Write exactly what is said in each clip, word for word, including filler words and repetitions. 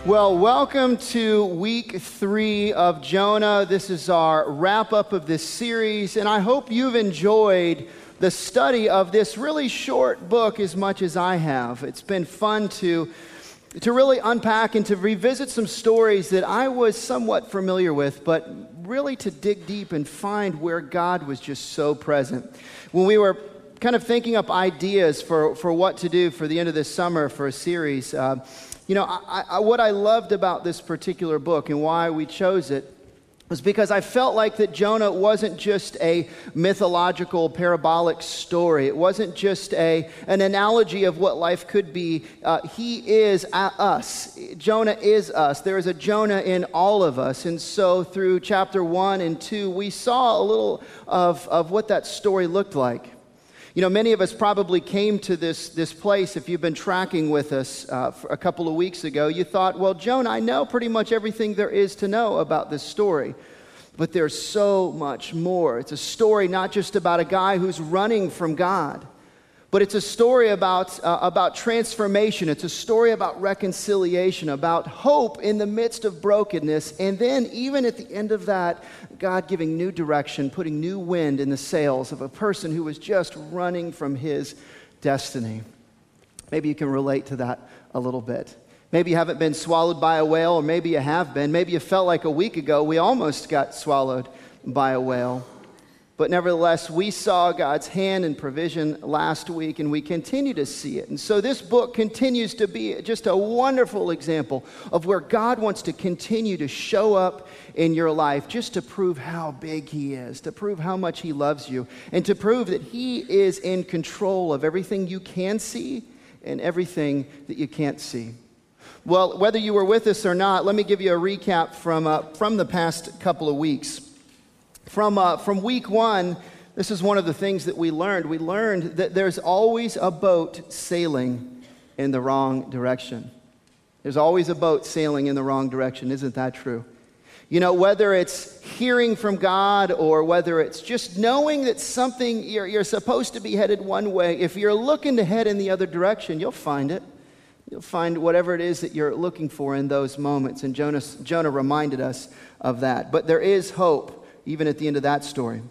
Well, welcome to week three of Jonah. This is our wrap-up of this series, and I hope you've enjoyed the study of this really short book as much as I have. It's been fun to, to really unpack and to revisit some stories that I was somewhat familiar with, but really to dig deep and find where God was just so present. When we were kind of thinking up ideas for, for what to do for the end of this summer for a series, uh, You know, I, I, what I loved about this particular book and why we chose it was because I felt like that Jonah wasn't just a mythological, parabolic story. It wasn't just a an analogy of what life could be. Uh, he is us. Jonah is us. There is a Jonah in all of us. And so through chapter one and two, we saw a little of, of what that story looked like. You know, many of us probably came to this, this place, if you've been tracking with us uh, for a couple of weeks ago, you thought, well, Jonah, I know pretty much everything there is to know about this story. But there's so much more. It's a story not just about a guy who's running from God, but it's a story about, uh, about transformation. It's a story about reconciliation, about hope in the midst of brokenness. And then even at the end of that, God giving new direction, putting new wind in the sails of a person who was just running from his destiny. Maybe you can relate to that a little bit. Maybe you haven't been swallowed by a whale, or maybe you have been. Maybe you felt like a week ago we almost got swallowed by a whale. But nevertheless, we saw God's hand and provision last week, and we continue to see it. And so this book continues to be just a wonderful example of where God wants to continue to show up in your life, just to prove how big he is, to prove how much he loves you, and to prove that he is in control of everything you can see and everything that you can't see. Well, whether you were with us or not, let me give you a recap from, uh, from the past couple of weeks. From uh, from week one, this is one of the things that we learned. We learned that there's always a boat sailing in the wrong direction. There's always a boat sailing in the wrong direction. Isn't that true? You know, whether it's hearing from God or whether it's just knowing that something, you're, you're supposed to be headed one way, if you're looking to head in the other direction, you'll find it. You'll find whatever it is that you're looking for in those moments. And Jonah, Jonah reminded us of that. But there is hope, even at the end of that story.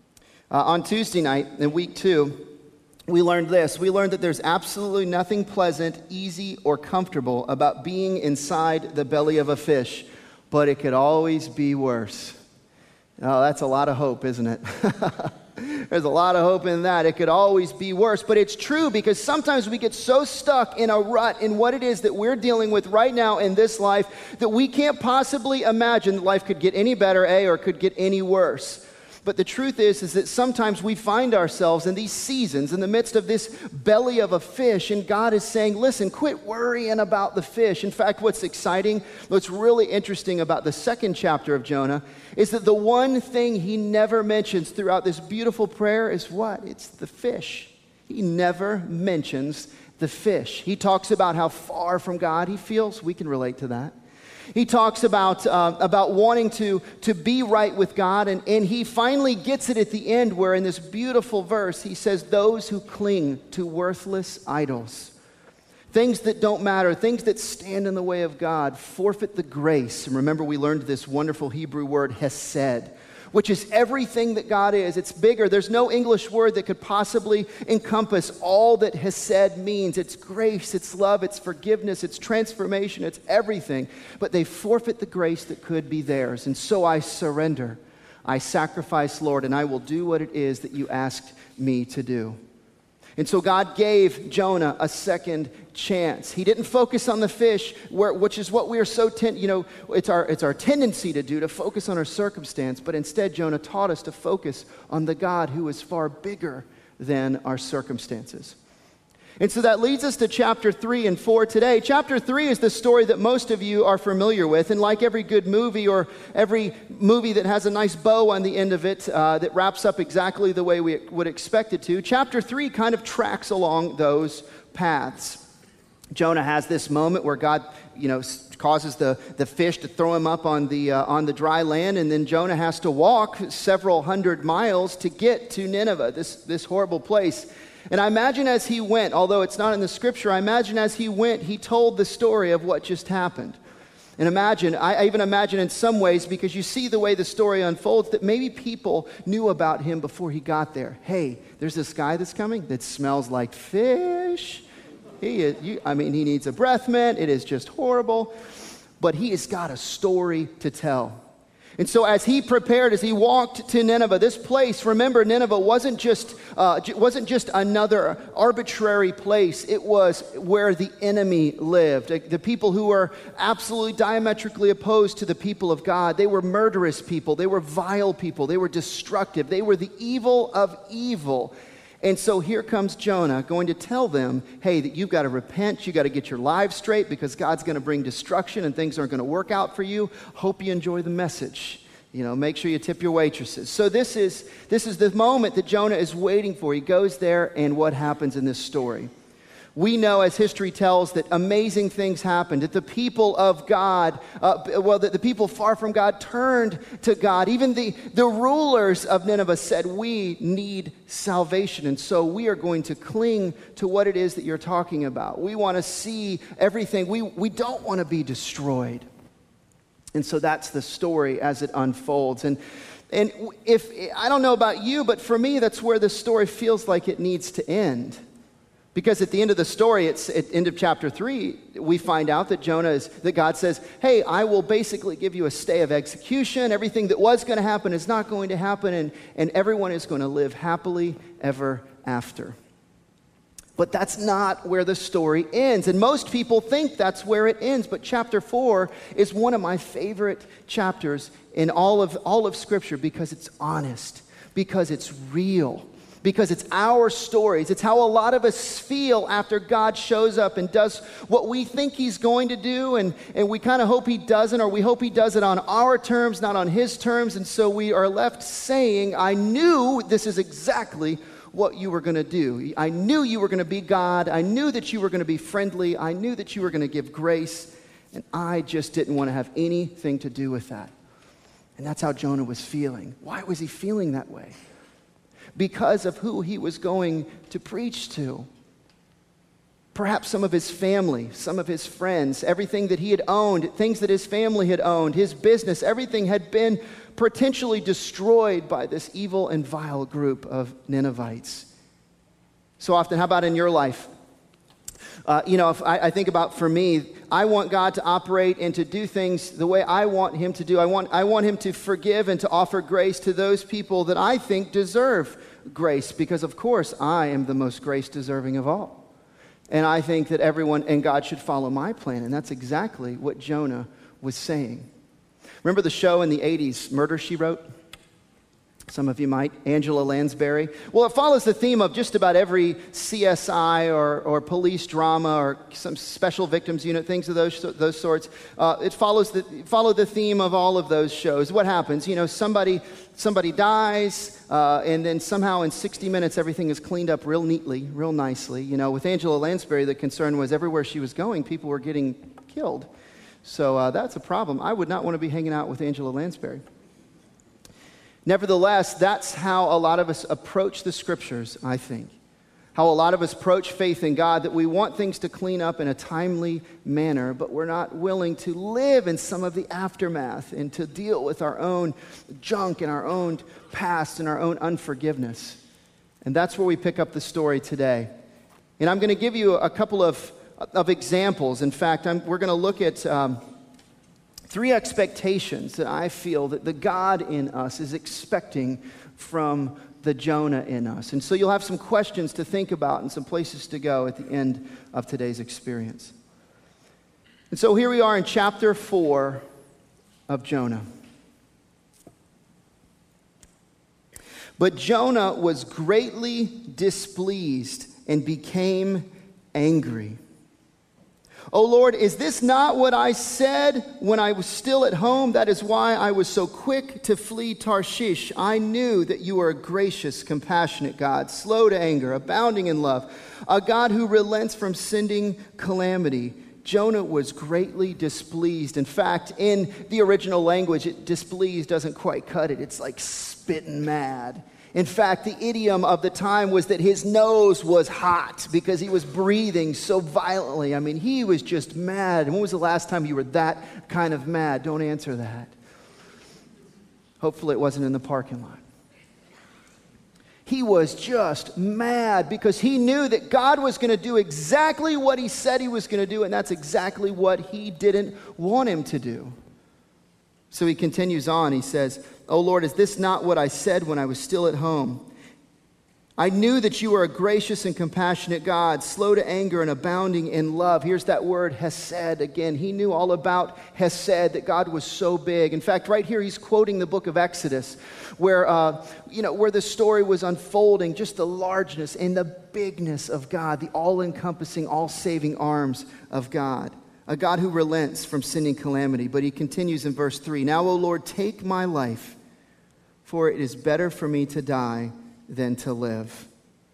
Uh, on Tuesday night, in week two, we learned this. We learned that there's absolutely nothing pleasant, easy, or comfortable about being inside the belly of a fish, but it could always be worse. Oh, that's a lot of hope, isn't it? There's a lot of hope in that. It could always be worse. But it's true, because sometimes we get so stuck in a rut in what it is that we're dealing with right now in this life that we can't possibly imagine that life could get any better, A, or could get any worse. But the truth is, is that sometimes we find ourselves in these seasons in the midst of this belly of a fish, and God is saying, listen, quit worrying about the fish. In fact, what's exciting, what's really interesting about the second chapter of Jonah is that the one thing he never mentions throughout this beautiful prayer is what? It's the fish. He never mentions the fish. He talks about how far from God he feels. We can relate to that. He talks about uh, about wanting to, to be right with God, and, and he finally gets it at the end where in this beautiful verse he says, those who cling to worthless idols, things that don't matter, things that stand in the way of God, forfeit the grace. And remember, we learned this wonderful Hebrew word, hesed, which is everything that God is. It's bigger. There's no English word that could possibly encompass all that hesed means. It's grace, it's love, it's forgiveness, it's transformation, it's everything. But they forfeit the grace that could be theirs. And so I surrender. I sacrifice, Lord, and I will do what it is that you asked me to do. And so God gave Jonah a second chance. He didn't focus on the fish, where, which is what we are so, ten, you know, it's our, it's our tendency to do, to focus on our circumstance. But instead, Jonah taught us to focus on the God who is far bigger than our circumstances. And so that leads us to chapter three and four today. Chapter three is the story that most of you are familiar with. And like every good movie, or every movie that has a nice bow on the end of it uh, that wraps up exactly the way we would expect it to, chapter three kind of tracks along those paths. Jonah has this moment where God, you know, causes the, the fish to throw him up on the uh, on the dry land, and then Jonah has to walk several hundred miles to get to Nineveh, this this horrible place. And I imagine as he went, although it's not in the scripture, I imagine as he went, he told the story of what just happened. And imagine, I even imagine in some ways, because you see the way the story unfolds, that maybe people knew about him before he got there. Hey, there's this guy that's coming that smells like fish. He is, you, I mean, he needs a breath mint. It is just horrible. But he has got a story to tell. And so as he prepared, as he walked to Nineveh, this place, remember, Nineveh wasn't just uh, wasn't just another arbitrary place. It was where the enemy lived. The people who were absolutely diametrically opposed to the people of God. They were murderous people. They were vile people. They were destructive. They were the evil of evil. And so here comes Jonah going to tell them, hey, that you've got to repent, you've got to get your lives straight because God's going to bring destruction and things aren't going to work out for you. Hope you enjoy the message. You know, make sure you tip your waitresses. So this is this is the moment that Jonah is waiting for. He goes there, and what happens in this story? We know, as history tells, that amazing things happened, that the people of God, uh, well, that the people far from God turned to God. Even the, the rulers of Nineveh said, we need salvation, and so we are going to cling to what it is that you're talking about. We want to see everything. We, we don't want to be destroyed. And so that's the story as it unfolds. And, and if I don't know about you, but for me, that's where the story feels like it needs to end. Because at the end of the story, it's at the end of chapter three, we find out that Jonah is, that God says, hey, I will basically give you a stay of execution. Everything that was going to happen is not going to happen, and, and everyone is going to live happily ever after. But that's not where the story ends. And most people think that's where it ends. But chapter four is one of my favorite chapters in all of, all of Scripture because it's honest, because it's real. Because it's our stories. It's how a lot of us feel after God shows up and does what we think he's going to do, and, and we kind of hope he doesn't, or we hope he does it on our terms, not on his terms, and so we are left saying, I knew this is exactly what you were going to do. I knew you were going to be God. I knew that you were going to be friendly. I knew that you were going to give grace, and I just didn't want to have anything to do with that. And that's how Jonah was feeling. Why was he feeling that way? Because of who he was going to preach to. Perhaps some of his family, some of his friends, everything that he had owned, things that his family had owned, his business, everything had been potentially destroyed by this evil and vile group of Ninevites. So often, how about in your life? Uh, you know, if I, I think about for me, I want God to operate and to do things the way I want him to do. I want, I want him to forgive and to offer grace to those people that I think deserve grace, because of course I am the most grace deserving of all. And I think that everyone and God should follow my plan, and that's exactly what Jonah was saying. Remember the show in the eighties, Murder, She Wrote? Some of you might. Angela Lansbury. Well, it follows the theme of just about every C S I or, or police drama or some special victims unit, things of those those sorts. Uh, it follows the followed the theme of all of those shows. What happens? You know, somebody somebody dies, uh, and then somehow in sixty minutes everything is cleaned up real neatly, real nicely. You know, with Angela Lansbury, the concern was everywhere she was going, people were getting killed. So uh, that's a problem. I would not want to be hanging out with Angela Lansbury. Nevertheless, that's how a lot of us approach the Scriptures, I think. How a lot of us approach faith in God, that we want things to clean up in a timely manner, but we're not willing to live in some of the aftermath and to deal with our own junk and our own past and our own unforgiveness. And that's where we pick up the story today. And I'm going to give you a couple of, of examples. In fact, I'm, we're going to look at... Um, Three expectations that I feel that the God in us is expecting from the Jonah in us. And so you'll have some questions to think about and some places to go at the end of today's experience. And so here we are in chapter four of Jonah. But Jonah was greatly displeased and became angry. O Lord, is this not what I said when I was still at home? That is why I was so quick to flee Tarshish. I knew that you are a gracious, compassionate God, slow to anger, abounding in love, a God who relents from sending calamity. Jonah was greatly displeased. In fact, in the original language, it, displeased doesn't quite cut it. It's like spitting mad. In fact, the idiom of the time was that his nose was hot because he was breathing so violently. I mean, he was just mad. And when was the last time you were that kind of mad? Don't answer that. Hopefully it wasn't in the parking lot. He was just mad because he knew that God was going to do exactly what he said he was going to do, and that's exactly what he didn't want him to do. So he continues on. He says, "Oh Lord, is this not what I said when I was still at home? I knew that you are a gracious and compassionate God, slow to anger and abounding in love." Here's that word, hesed, again. He knew all about hesed, that God was so big. In fact, right here, he's quoting the book of Exodus, where, uh, you know, where the story was unfolding, just the largeness and the bigness of God, the all-encompassing, all-saving arms of God. A God who relents from sin and calamity. But he continues in verse three, "Now, O Lord, take my life, for it is better for me to die than to live."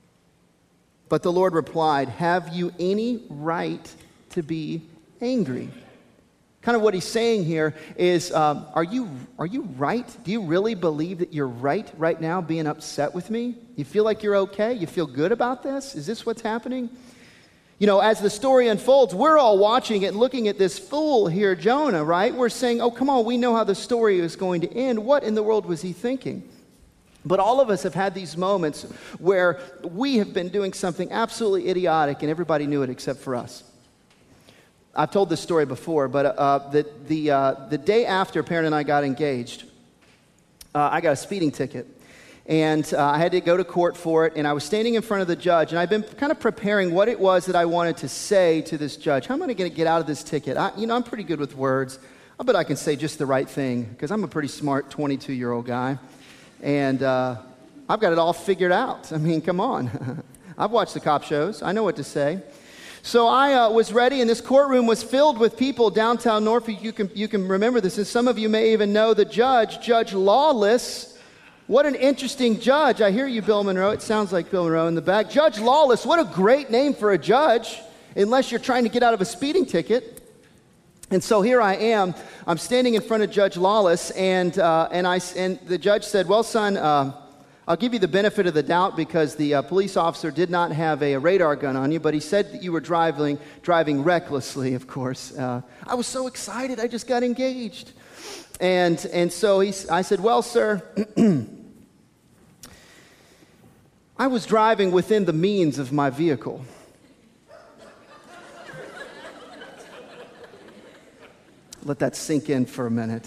But the Lord replied, "Have you any right to be angry?" Kind of what he's saying here is, um, are you are you right? Do you really believe that you're right right now being upset with me? You feel like you're okay? You feel good about this? Is this what's happening? You know, as the story unfolds, we're all watching it, looking at this fool here, Jonah, right? We're saying, oh, come on, we know how the story is going to end. What in the world was he thinking? But all of us have had these moments where we have been doing something absolutely idiotic and everybody knew it except for us. I've told this story before, but uh, the, the, uh, the day after Perrin and I got engaged, uh, I got a speeding ticket. And uh, I had to go to court for it, and I was standing in front of the judge, and I've been kind of preparing what it was that I wanted to say to this judge. How am I going to get out of this ticket? I, you know, I'm pretty good with words. I bet I can say just the right thing, because I'm a pretty smart twenty-two-year-old guy. And uh, I've got it all figured out. I mean, come on. I've watched the cop shows. I know what to say. So I uh, was ready, and this courtroom was filled with people downtown Norfolk. You can, you can remember this, and some of you may even know the judge, Judge Lawless. What an interesting judge. I hear you, Bill Monroe. It sounds like Bill Monroe in the back. Judge Lawless, what a great name for a judge, unless you're trying to get out of a speeding ticket. And so here I am. I'm standing in front of Judge Lawless, and uh, and I and the judge said, "Well, son, uh, I'll give you the benefit of the doubt because the uh, police officer did not have a, a radar gun on you, but he said that you were driving driving recklessly, of course." Uh, I was so excited. I just got engaged. And and so he, I said, "Well, sir, I was driving within the means of my vehicle." Let that sink in for a minute.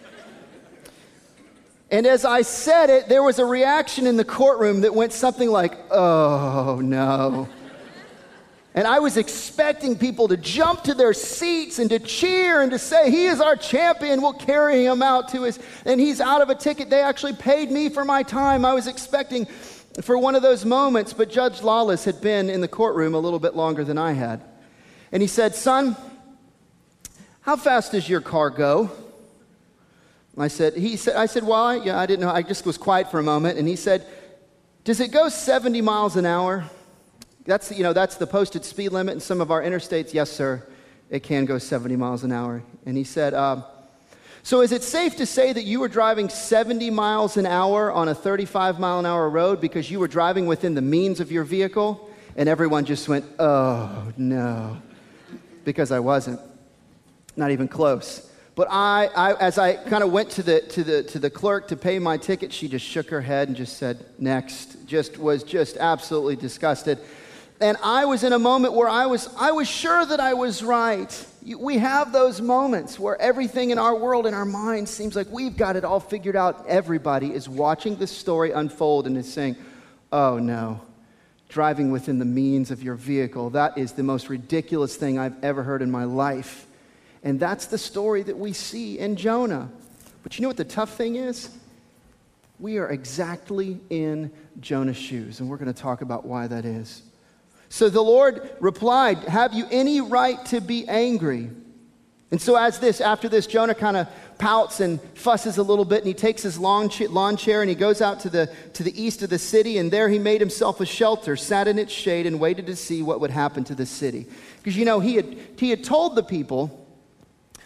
And as I said it, there was a reaction in the courtroom that went something like, "Oh, no." And I was expecting people to jump to their seats and to cheer and to say, "He is our champion. We'll carry him out to his," and he's out of a ticket. They actually paid me for my time. I was expecting for one of those moments, but Judge Lawless had been in the courtroom a little bit longer than I had. And he said, "Son, how fast does your car go?" I said, he said, I said, "Well, I, yeah, I didn't know." I just was quiet for a moment. And he said, "Does it go seventy miles an hour? That's, you know, that's the posted speed limit in some of our interstates." "Yes, sir, it can go seventy miles an hour." And he said, uh, "So is it safe to say that you were driving seventy miles an hour on a thirty-five mile an hour road because you were driving within the means of your vehicle?" And everyone just went, "Oh, no," because I wasn't. Not even close. But I, I as I kind of went to the to the to the clerk to pay my ticket, she just shook her head and just said, "Next." Just was just absolutely disgusted. And I was in a moment where I was I was sure that I was right. We have those moments where everything in our world, in our minds, seems like we've got it all figured out. Everybody is watching this story unfold and is saying, "Oh no, driving within the means of your vehicle, that is the most ridiculous thing I've ever heard in my life." And that's the story that we see in Jonah. But you know what the tough thing is? We are exactly in Jonah's shoes, and we're going to talk about why that is. So the Lord replied, "Have you any right to be angry?" And so as this, after this, Jonah kind of pouts and fusses a little bit, and he takes his lawn, ch- lawn chair and he goes out to the, to the east of the city, and there he made himself a shelter, sat in its shade, and waited to see what would happen to the city. Because, you know, he had, he had told the people,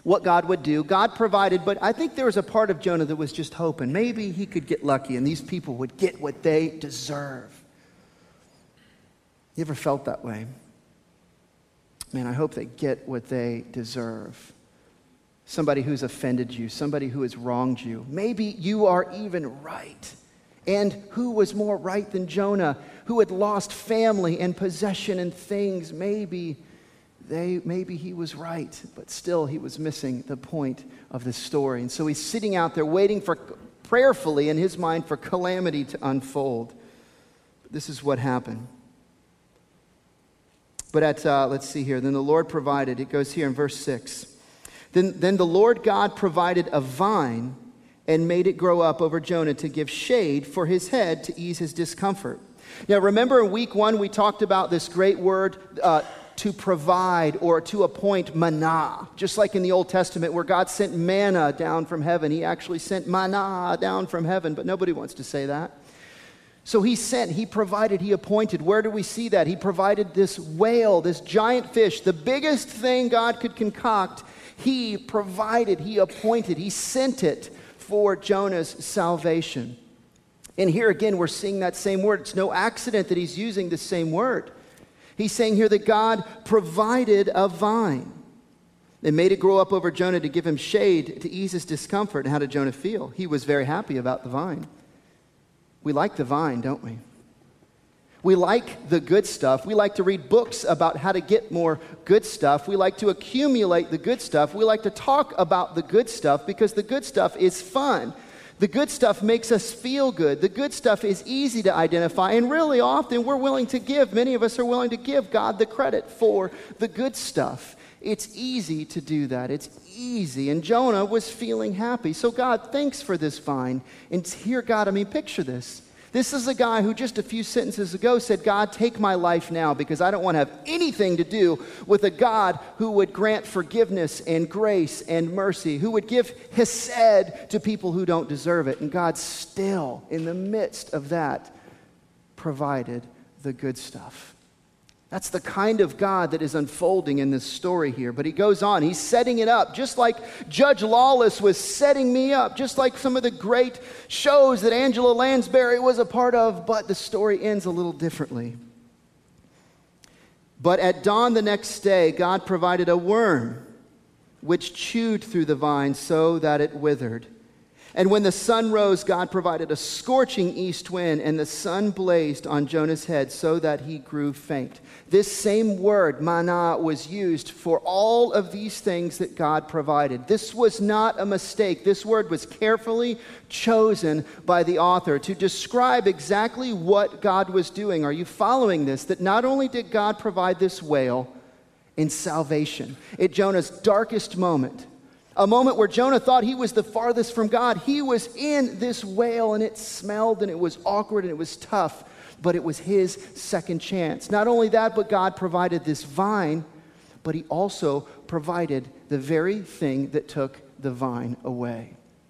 what God would do. God provided, but I think there was a part of Jonah that was just hoping maybe he could get lucky and these people would get what they deserve. You ever felt that way? Man, I hope they get what they deserve. Somebody who's offended you, somebody who has wronged you. Maybe you are even right. And who was more right than Jonah, who had lost family and possession and things? Maybe they, maybe he was right, but still he was missing the point of the story. And so he's sitting out there waiting for, prayerfully in his mind, for calamity to unfold. This is what happened. But at, uh, let's see here, then the Lord provided, it goes here in verse six. Then, then the Lord God provided a vine and made it grow up over Jonah to give shade for his head to ease his discomfort. Now remember in week one we talked about this great word, uh, to provide or to appoint, manna. Just like in the Old Testament where God sent manna down from heaven, he actually sent manna down from heaven, but nobody wants to say that. So he sent, he provided, he appointed. Where do we see that? He provided this whale, this giant fish, the biggest thing God could concoct. He provided, he appointed, he sent it for Jonah's salvation. And here again, we're seeing that same word. It's no accident that he's using the same word. He's saying here that God provided a vine and made it grow up over Jonah to give him shade to ease his discomfort. And how did Jonah feel? He was very happy about the vine. We like the vine, don't we? We like the good stuff. We like to read books about how to get more good stuff. We like to accumulate the good stuff. We like to talk about the good stuff because the good stuff is fun. The good stuff makes us feel good. The good stuff is easy to identify. And really often we're willing to give, many of us are willing to give God the credit for the good stuff. It's easy to do that. It's easy. And Jonah was feeling happy. So God, thanks for this vine. And here, God, I mean, picture this. This is a guy who just a few sentences ago said, God, take my life now because I don't want to have anything to do with a God who would grant forgiveness and grace and mercy, who would give hesed to people who don't deserve it. And God still, in the midst of that, provided the good stuff. That's the kind of God that is unfolding in this story here. But he goes on. He's setting it up, just like Judge Lawless was setting me up, just like some of the great shows that Angela Lansbury was a part of. But the story ends a little differently. But at dawn the next day, God provided a worm which chewed through the vine so that it withered. And when the sun rose, God provided a scorching east wind, and the sun blazed on Jonah's head so that he grew faint. This same word, manna, was used for all of these things that God provided. This was not a mistake. This word was carefully chosen by the author to describe exactly what God was doing. Are you following this? That not only did God provide this whale in salvation, at Jonah's darkest moment, a moment where Jonah thought he was the farthest from God. He was in this whale and it smelled and it was awkward and it was tough, but it was his second chance. Not only that, but God provided this vine, but he also provided the very thing that took the vine away.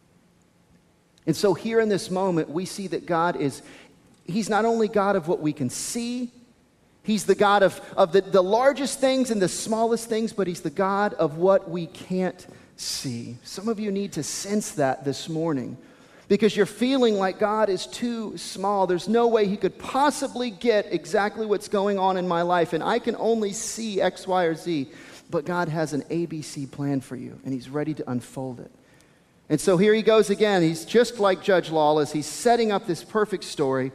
And so here in this moment, we see that God is, he's not only God of what we can see, he's the God of, of the, the largest things and the smallest things, but he's the God of what we can't see. Some of you need to sense that this morning because you're feeling like God is too small. There's no way he could possibly get exactly what's going on in my life, and I can only see X, Y, or Z. But God has an A B C plan for you, and he's ready to unfold it. And so here he goes again. He's just like Judge Lawless. He's setting up this perfect story.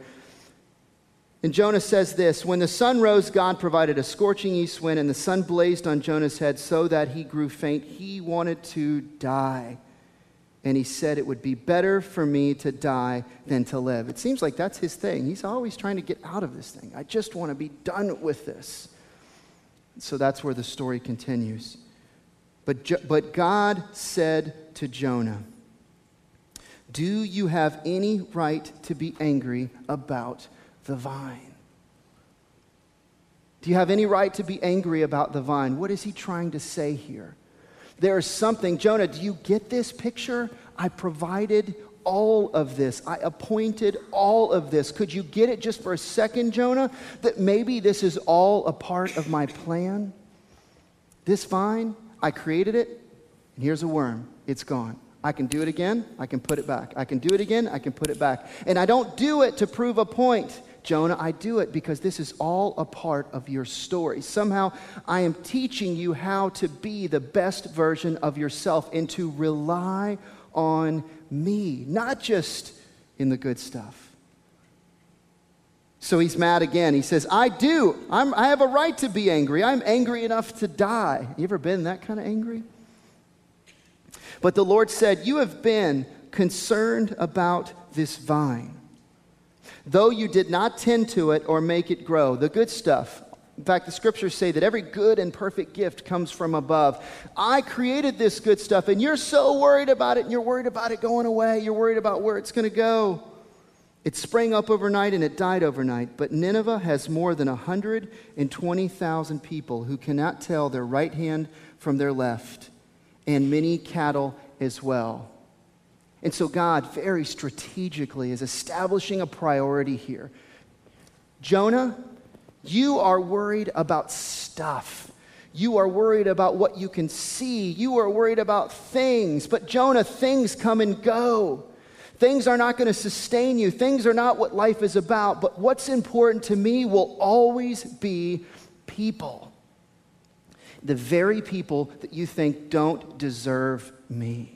And Jonah says this, when the sun rose, God provided a scorching east wind, and the sun blazed on Jonah's head so that he grew faint. He wanted to die. And he said, it would be better for me to die than to live. It seems like that's his thing. He's always trying to get out of this thing. I just want to be done with this. So that's where the story continues. But, Jo- but God said to Jonah, do you have any right to be angry about the vine? Do you have any right to be angry about the vine? What is he trying to say here? There is something, Jonah, do you get this picture? I provided all of this. I appointed all of this. Could you get it just for a second, Jonah? That maybe this is all a part of my plan? This vine, I created it. And here's a worm. It's gone. I can do it again. I can put it back. I can do it again. I can put it back. And I don't do it to prove a point, Jonah. I do it because this is all a part of your story. Somehow I am teaching you how to be the best version of yourself and to rely on me, not just in the good stuff. So he's mad again. He says, I do. I'm, I have a right to be angry. I'm angry enough to die. You ever been that kind of angry? But the Lord said, you have been concerned about this vine, though you did not tend to it or make it grow, the good stuff. In fact, the scriptures say that every good and perfect gift comes from above. I created this good stuff, and you're so worried about it, and you're worried about it going away. You're worried about where it's going to go. It sprang up overnight, and it died overnight. But Nineveh has more than one hundred twenty thousand people who cannot tell their right hand from their left, and many cattle as well. And so God very strategically is establishing a priority here. Jonah, you are worried about stuff. You are worried about what you can see. You are worried about things. But Jonah, things come and go. Things are not going to sustain you. Things are not what life is about. But what's important to me will always be people. The very people that you think don't deserve me.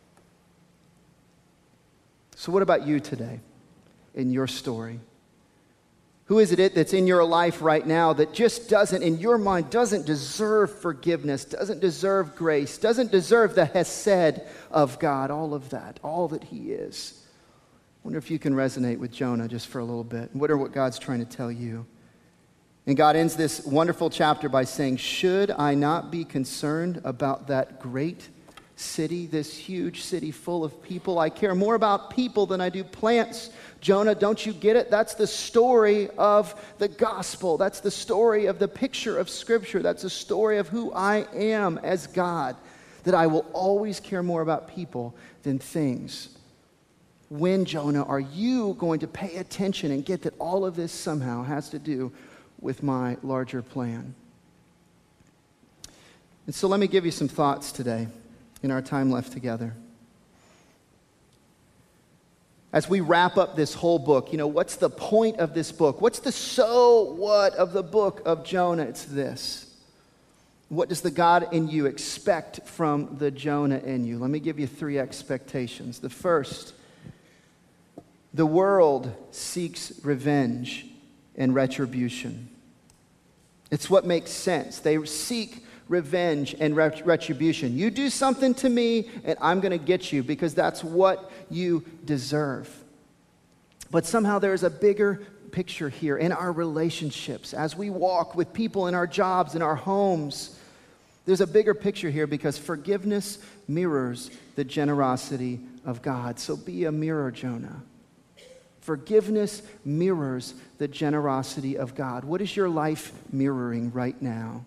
So what about you today in your story? Who is it that's in your life right now that just doesn't, in your mind, doesn't deserve forgiveness, doesn't deserve grace, doesn't deserve the hesed of God, all of that, all that he is? I wonder if you can resonate with Jonah just for a little bit. What are what God's trying to tell you? And God ends this wonderful chapter by saying, should I not be concerned about that great city, this huge city full of people? I care more about people than I do plants. Jonah, don't you get it? That's the story of the gospel. That's the story of the picture of Scripture. That's the story of who I am as God, that I will always care more about people than things. When, Jonah, are you going to pay attention and get that all of this somehow has to do with my larger plan? And so let me give you some thoughts today in our time left together. As we wrap up this whole book, you know, what's the point of this book? What's the so what of the book of Jonah? It's this. What does the God in you expect from the Jonah in you? Let me give you three expectations. The first, the world seeks revenge and retribution. It's what makes sense. They seek revenge and ret- retribution. You do something to me, and I'm going to get you because that's what you deserve. But somehow there's a bigger picture here in our relationships as we walk with people in our jobs, in our homes. There's a bigger picture here because forgiveness mirrors the generosity of God. So be a mirror, Jonah. Forgiveness mirrors the generosity of God. What is your life mirroring right now?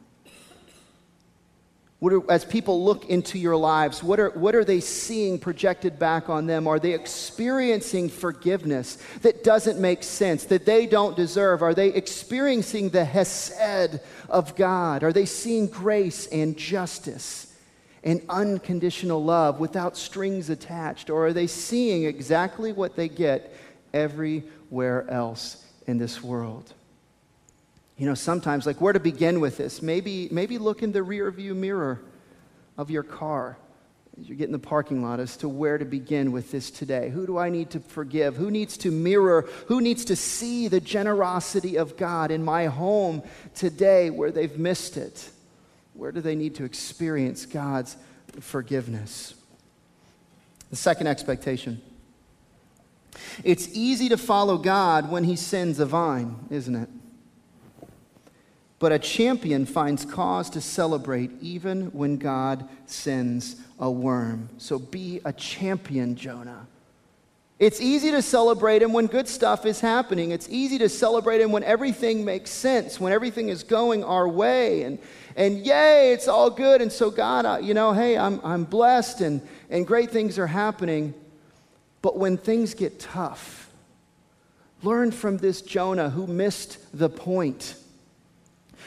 What are, as people look into your lives, what are, what are they seeing projected back on them? Are they experiencing forgiveness that doesn't make sense, that they don't deserve? Are they experiencing the hesed of God? Are they seeing grace and justice and unconditional love without strings attached? Or are they seeing exactly what they get everywhere else in this world? You know, sometimes, like, where to begin with this? Maybe, maybe look in the rear view mirror of your car as you get in the parking lot as to where to begin with this today. Who do I need to forgive? Who needs to mirror? Who needs to see the generosity of God in my home today where they've missed it? Where do they need to experience God's forgiveness? The second expectation. It's easy to follow God when he sends a vine, isn't it? But a champion finds cause to celebrate even when God sends a worm. So be a champion, Jonah. It's easy to celebrate him when good stuff is happening. It's easy to celebrate him when everything makes sense, when everything is going our way. And, and yay, it's all good. And so God, uh, you know, hey, I'm, I'm blessed and, and great things are happening. But when things get tough, learn from this Jonah who missed the point.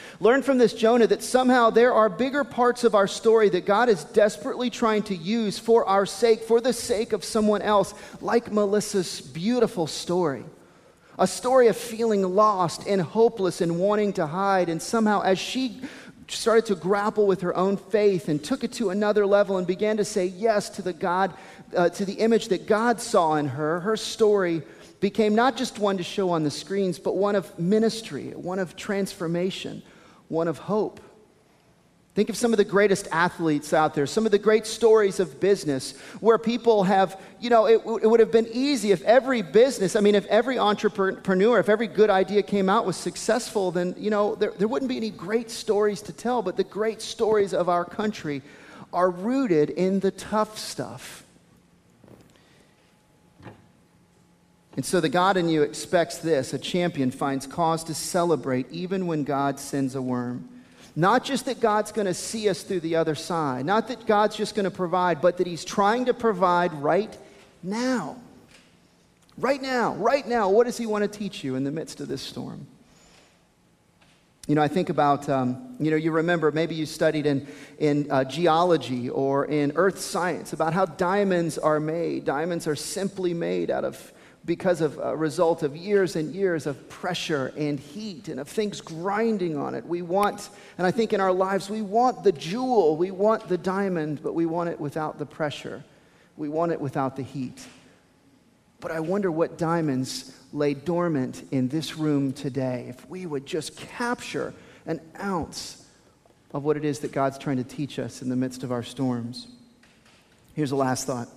Learn from this Jonah that somehow there are bigger parts of our story that God is desperately trying to use for our sake, for the sake of someone else, like Melissa's beautiful story. A story of feeling lost and hopeless and wanting to hide. And somehow as she started to grapple with her own faith and took it to another level and began to say yes to the God, uh, to the image that God saw in her, her story became not just one to show on the screens, but one of ministry, one of transformation, one of hope. Think of some of the greatest athletes out there, some of the great stories of business where people have, you know, it, it would have been easy if every business, I mean, if every entrepreneur, if every good idea came out was successful, then, you know, there, there wouldn't be any great stories to tell. But the great stories of our country are rooted in the tough stuff. And so the God in you expects this: a champion finds cause to celebrate even when God sends a worm. Not just that God's going to see us through the other side, not that God's just going to provide, but that he's trying to provide right now. Right now, right now. What does he want to teach you in the midst of this storm? You know, I think about, um, you know, you remember, maybe you studied in, in uh, geology or in earth science about how diamonds are made. Diamonds are simply made out of because of a result of years and years of pressure and heat and of things grinding on it. We want, and I think in our lives, we want the jewel, we want the diamond, but we want it without the pressure. We want it without the heat. But I wonder what diamonds lay dormant in this room today if we would just capture an ounce of what it is that God's trying to teach us in the midst of our storms. Here's a last thought.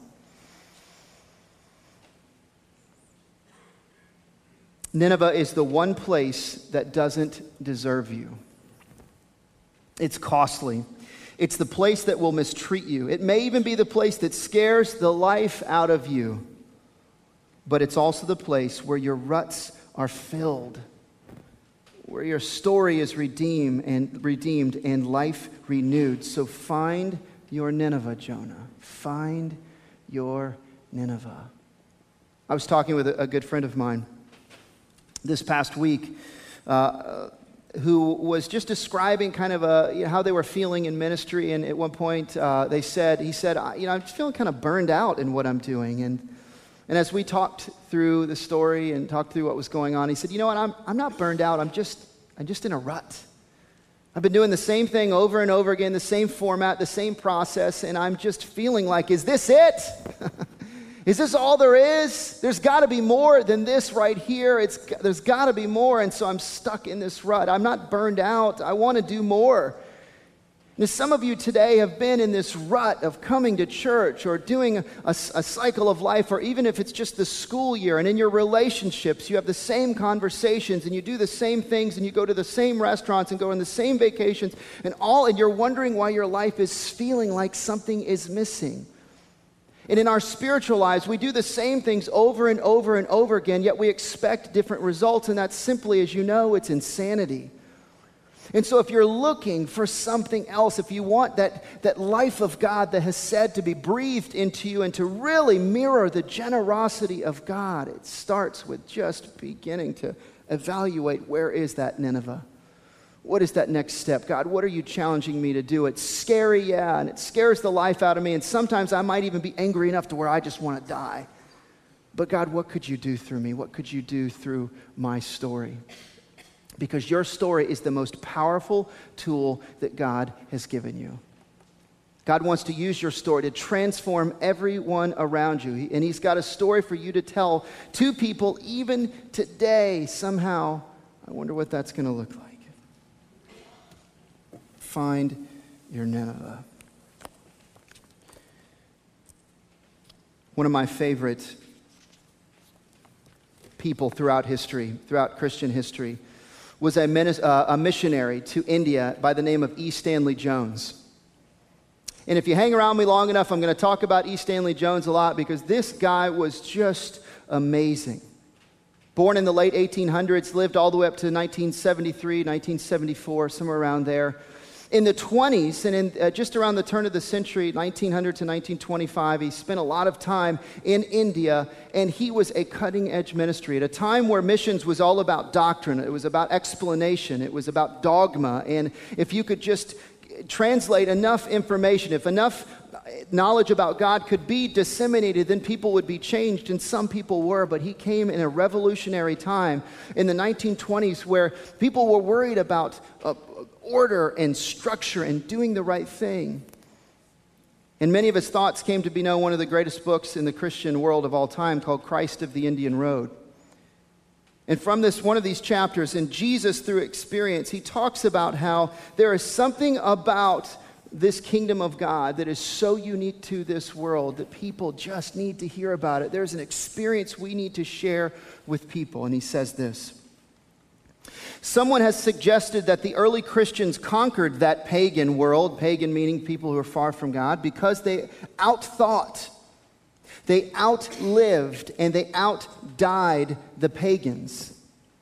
Nineveh is the one place that doesn't deserve you. It's costly. It's the place that will mistreat you. It may even be the place that scares the life out of you. But it's also the place where your ruts are filled, where your story is redeemed and redeemed and life renewed. So find your Nineveh, Jonah. Find your Nineveh. I was talking with a, a good friend of mine this past week, uh, who was just describing kind of a, you know, how they were feeling in ministry. And at one point, uh, they said, he said, you know, I'm just feeling kind of burned out in what I'm doing. And and as we talked through the story and talked through what was going on, he said, you know what, I'm I'm not burned out. I'm just I'm just in a rut. I've been doing the same thing over and over again, the same format, the same process, and I'm just feeling like, is this it? Is this all there is? There's got to be more than this right here. It's, there's got to be more, and so I'm stuck in this rut. I'm not burned out. I want to do more. Now, some of you today have been in this rut of coming to church or doing a, a, a cycle of life, or even if it's just the school year, and in your relationships, you have the same conversations, and you do the same things, and you go to the same restaurants and go on the same vacations, and all, and you're wondering why your life is feeling like something is missing. And in our spiritual lives, we do the same things over and over and over again, yet we expect different results, and that's simply, as you know, it's insanity. And so if you're looking for something else, if you want that, that life of God that has said to be breathed into you and to really mirror the generosity of God, it starts with just beginning to evaluate, where is that Nineveh? What is that next step? God, what are you challenging me to do? It's scary, yeah, and it scares the life out of me, and sometimes I might even be angry enough to where I just want to die. But God, what could you do through me? What could you do through my story? Because your story is the most powerful tool that God has given you. God wants to use your story to transform everyone around you, and he's got a story for you to tell to people even today. Somehow, I wonder what that's going to look like. Find your Nineveh. One of my favorite people throughout history, throughout Christian history, was a, minis- uh, a missionary to India by the name of E. Stanley Jones. And if you hang around me long enough, I'm going to talk about E. Stanley Jones a lot because this guy was just amazing. Born in the late eighteen hundreds, lived all the way up to nineteen seventy-three, nineteen seventy-four, somewhere around there. In the twenties, and in, uh, just around the turn of the century, nineteen hundred to nineteen twenty-five, he spent a lot of time in India, and he was a cutting-edge ministry at a time where missions was all about doctrine. It was about explanation. It was about dogma. And if you could just translate enough information, if enough knowledge about God could be disseminated, then people would be changed, and some people were. But he came in a revolutionary time in the nineteen twenties where people were worried about uh, order and structure and doing the right thing. And many of his thoughts came to be known one of the greatest books in the Christian world of all time, called Christ of the Indian Road. And from this, one of these chapters, in Jesus Through Experience, he talks about how there is something about this kingdom of God that is so unique to this world that people just need to hear about it. There's an experience we need to share with people. And he says this: someone has suggested that the early Christians conquered that pagan world, pagan meaning people who are far from God, because they outthought, they outlived, and they outdied the pagans.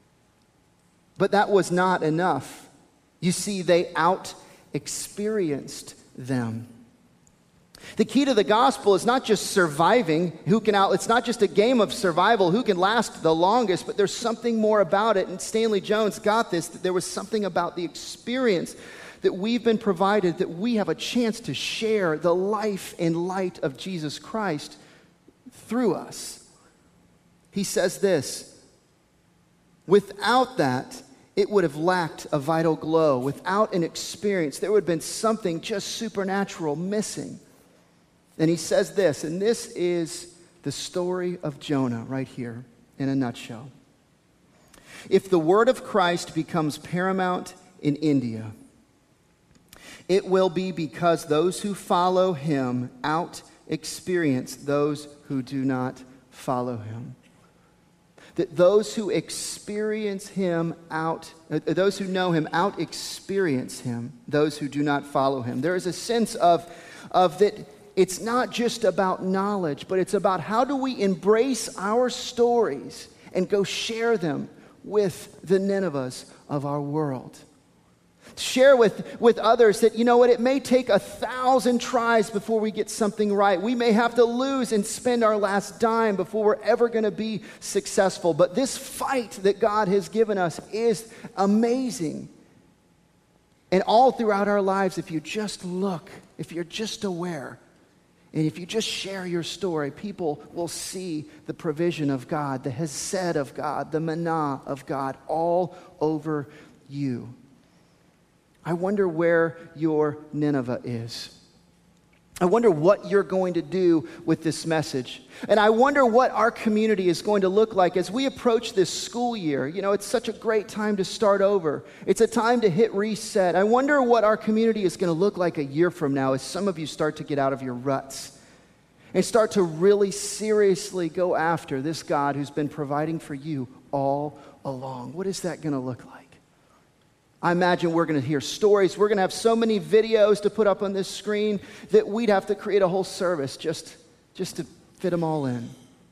But that was not enough. You see, they out-experienced them. The key to the gospel is not just surviving, who can out, it's not just a game of survival, who can last the longest, but there's something more about it. And Stanley Jones got this, that there was something about the experience that we've been provided, that we have a chance to share the life and light of Jesus Christ through us. He says this: without that, it would have lacked a vital glow. Without an experience, there would have been something just supernatural missing. And he says this, and this is the story of Jonah right here in a nutshell. If the word of Christ becomes paramount in India, it will be because those who follow him out-experience those who do not follow him. That those who experience him out, uh, those who know him out-experience him, those who do not follow him. There is a sense of, of that it's not just about knowledge, but it's about how do we embrace our stories and go share them with the Ninevehs of our world. Share with, with others that, you know what, it may take a thousand tries before we get something right. We may have to lose and spend our last dime before we're ever going to be successful. But this fight that God has given us is amazing. And all throughout our lives, if you just look, if you're just aware, and if you just share your story, people will see the provision of God, the hesed of God, the manna of God all over you. I wonder where your Nineveh is. I wonder what you're going to do with this message. And I wonder what our community is going to look like as we approach this school year. You know, it's such a great time to start over. It's a time to hit reset. I wonder what our community is going to look like a year from now as some of you start to get out of your ruts and start to really seriously go after this God who's been providing for you all along. What is that going to look like? I imagine we're going to hear stories. We're going to have so many videos to put up on this screen that we'd have to create a whole service just, just to fit them all in.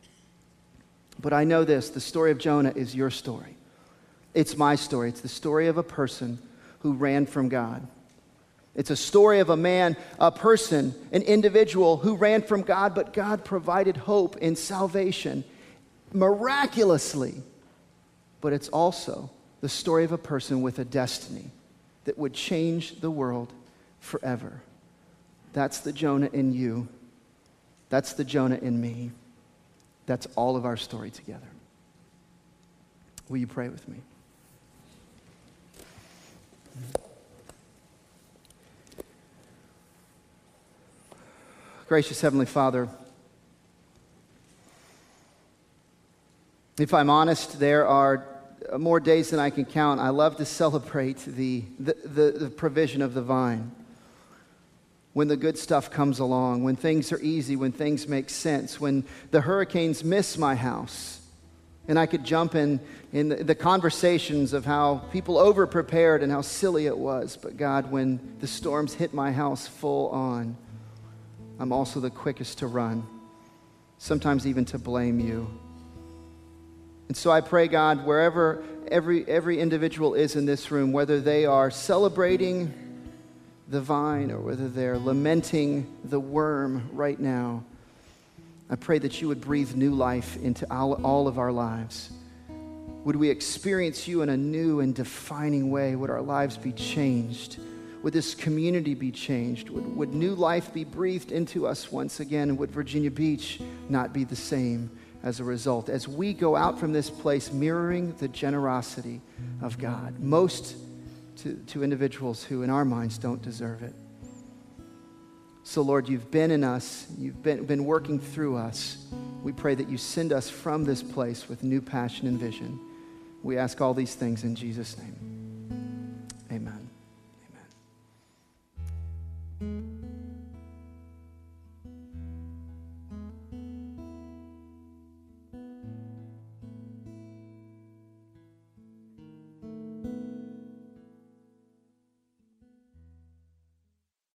But I know this, the story of Jonah is your story. It's my story. It's the story of a person who ran from God. It's a story of a man, a person, an individual who ran from God, but God provided hope and salvation miraculously. But it's also the story of a person with a destiny that would change the world forever. That's the Jonah in you. That's the Jonah in me. That's all of our story together. Will you pray with me? Gracious Heavenly Father, if I'm honest, there are more days than I can count. I love to celebrate the, the, the, the provision of the vine. When the good stuff comes along, when things are easy, when things make sense, when the hurricanes miss my house, and I could jump in, in the, the conversations of how people over-prepared and how silly it was. But God, when the storms hit my house full on, I'm also the quickest to run, sometimes even to blame you. And so I pray, God, wherever every every individual is in this room, whether they are celebrating the vine or whether they're lamenting the worm right now, I pray that you would breathe new life into all, all of our lives. Would we experience you in a new and defining way? Would our lives be changed? Would this community be changed? Would, would new life be breathed into us once again? And would Virginia Beach not be the same as a result? As we go out from this place mirroring the generosity of God, most to, to individuals who in our minds don't deserve it. So Lord, you've been in us, you've been, been working through us. We pray that you send us from this place with new passion and vision. We ask all these things in Jesus' name.